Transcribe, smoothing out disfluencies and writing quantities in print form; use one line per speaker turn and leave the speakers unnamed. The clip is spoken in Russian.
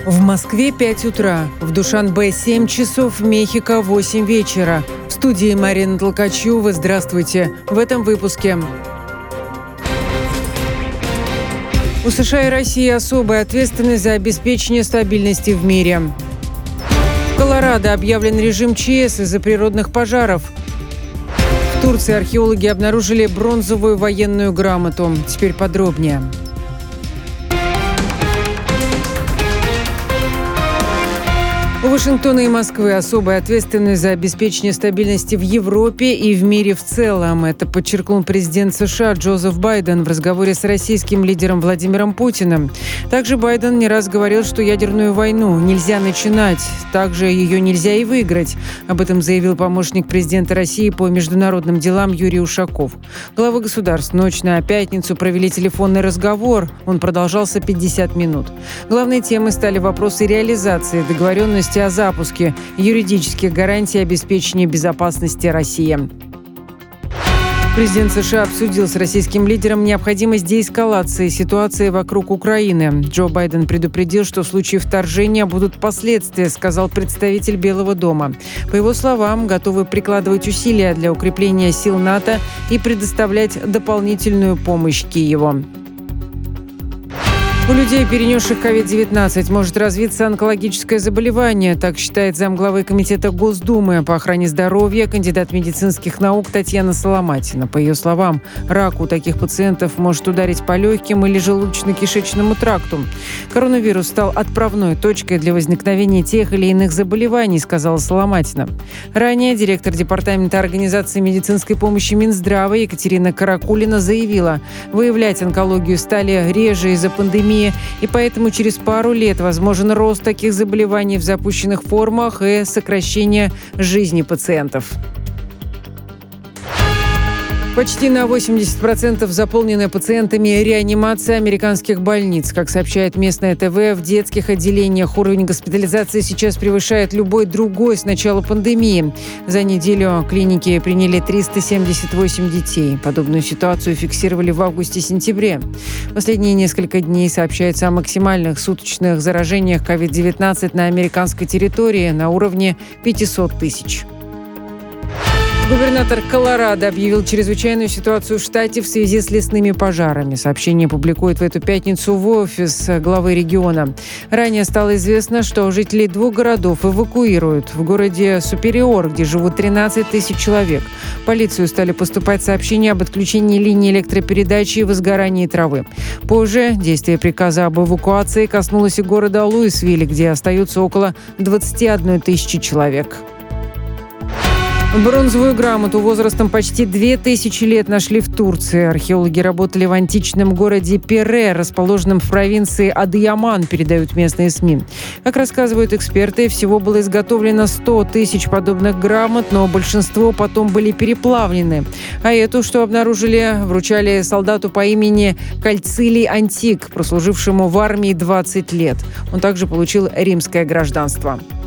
В Москве 5 утра, в Душанбе 7 часов, в Мехико 8 вечера. В студии Марина Толкачева. Здравствуйте. В этом выпуске. У США и России особая ответственность за обеспечение стабильности в мире. В Колорадо объявлен режим ЧС из-за природных пожаров. В Турции археологи обнаружили бронзовую военную грамоту. Теперь подробнее. У Вашингтона и Москвы особая ответственность за обеспечение стабильности в Европе и в мире в целом. Это подчеркнул президент США Джозеф Байден в разговоре с российским лидером Владимиром Путиным. Также Байден не раз говорил, что ядерную войну нельзя начинать, также ее нельзя и выиграть. Об этом заявил помощник президента России по международным делам Юрий Ушаков. Главы государств ночь на пятницу провели телефонный разговор. Он продолжался 50 минут. Главной темой стали вопросы реализации договоренности о запуске, юридических гарантий обеспечения безопасности России. Президент США обсудил с российским лидером необходимость деэскалации ситуации вокруг Украины. Джо Байден предупредил, что в случае вторжения будут последствия, сказал представитель Белого дома. По его словам, готовы прикладывать усилия для укрепления сил НАТО и предоставлять дополнительную помощь Киеву. У людей, перенесших COVID-19, может развиться онкологическое заболевание, так считает замглавы Комитета Госдумы по охране здоровья, кандидат медицинских наук Татьяна Соломатина. По ее словам, рак у таких пациентов может ударить по легким или желудочно-кишечному тракту. Коронавирус стал отправной точкой для возникновения тех или иных заболеваний, сказала Соломатина. Ранее директор Департамента организации медицинской помощи Минздрава Екатерина Каракулина заявила, выявлять онкологию стали реже из-за пандемии, и поэтому через пару лет возможен рост таких заболеваний в запущенных формах и сокращение жизни пациентов. Почти на 80% заполнены пациентами реанимации американских больниц. Как сообщает местное ТВ, в детских отделениях уровень госпитализации сейчас превышает любой другой с начала пандемии. За неделю клиники приняли 378 детей. Подобную ситуацию фиксировали в августе-сентябре. Последние несколько дней сообщается о максимальных суточных заражениях COVID-19 на американской территории на уровне 500 тысяч. Губернатор Колорадо объявил чрезвычайную ситуацию в штате в связи с лесными пожарами. Сообщение публикует в эту пятницу в офис главы региона. Ранее стало известно, что жителей 2 городов эвакуируют. В городе Супериор, где живут 13 тысяч человек, в полицию стали поступать сообщения об отключении линии электропередачи и возгорании травы. Позже действие приказа об эвакуации коснулось и города Луисвилля, где остаются около 21 тысячи человек. Бронзовую грамоту возрастом почти 2000 лет нашли в Турции. Археологи работали в античном городе Пере, расположенном в провинции Адыяман, передают местные СМИ. Как рассказывают эксперты, всего было изготовлено 100 тысяч подобных грамот, но большинство потом были переплавлены. А эту, что обнаружили, вручали солдату по имени Кальцилий Антик, прослужившему в армии 20 лет. Он также получил римское гражданство.